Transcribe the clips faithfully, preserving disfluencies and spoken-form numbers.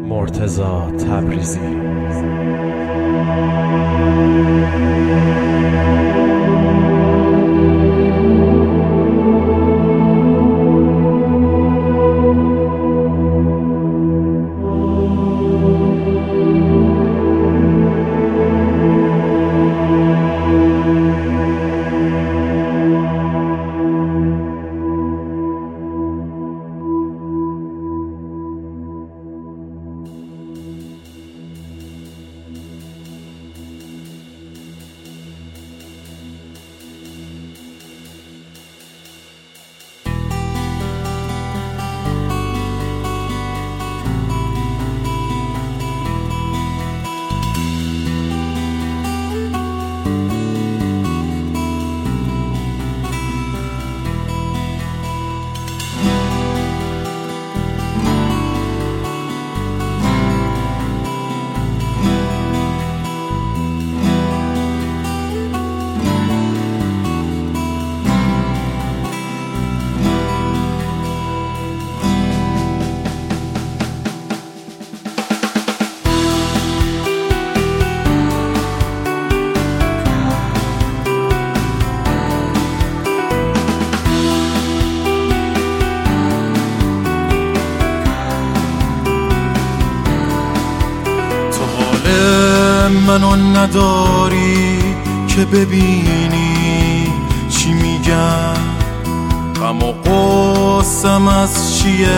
مرتضی تبریزی. منو نداری که ببینی چی میگم، غم و غصم از چیه،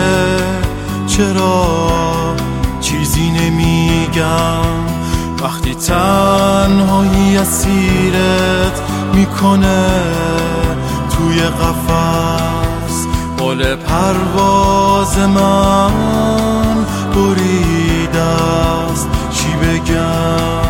چرا چیزی نمیگم. وقتی تنهایی اسیرت میکنه توی قفس، بال پرواز من بریده است، چی بگم.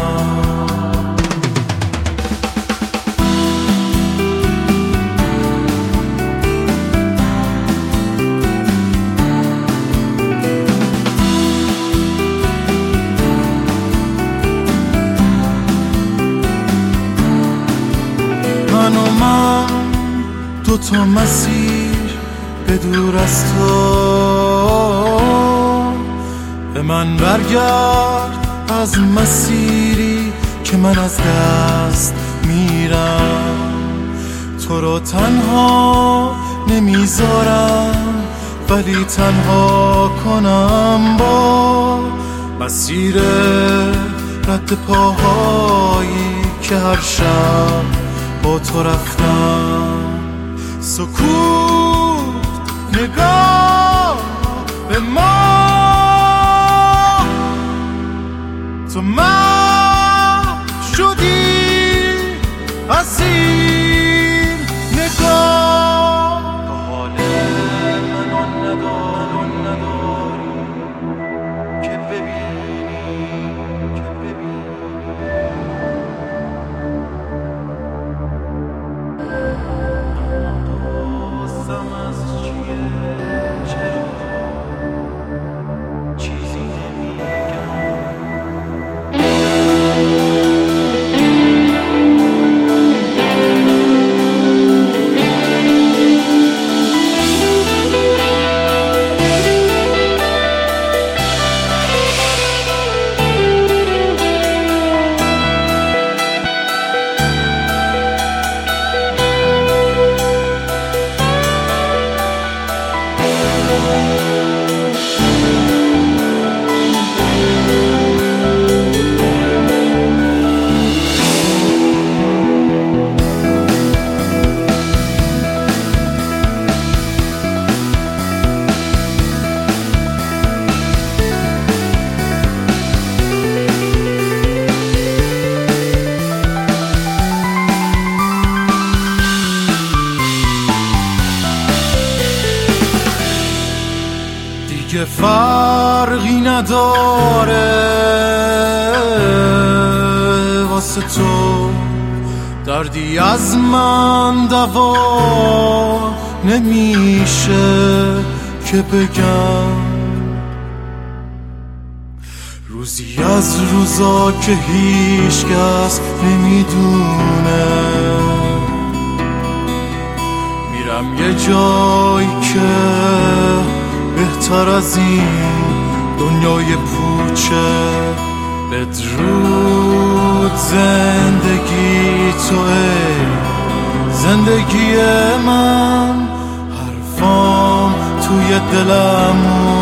من و من دو تا مسیر به دور از تو، به من برگرد از مسیری که من از دست میرم. تو رو تنها نمیذارم ولی تنها کنم با مسیر رد پاهایی که هر شب با تو رفتم. سکوت نگاه به ما، تو من شدی از این نگاه. تو حال منو نداری که ببینی که ببینی دوستم از چیه، چرا چیزی نمیگم. دیگه فرقی نداره واسه تو، دردی از من دوا نمیشه که بگم. روزی از روزا که هیچ کس نمیدونه، میرم یه جایی که بهتر از این دنیای پوچه بدرود زندگی توه زندگی من حرفام توی دلم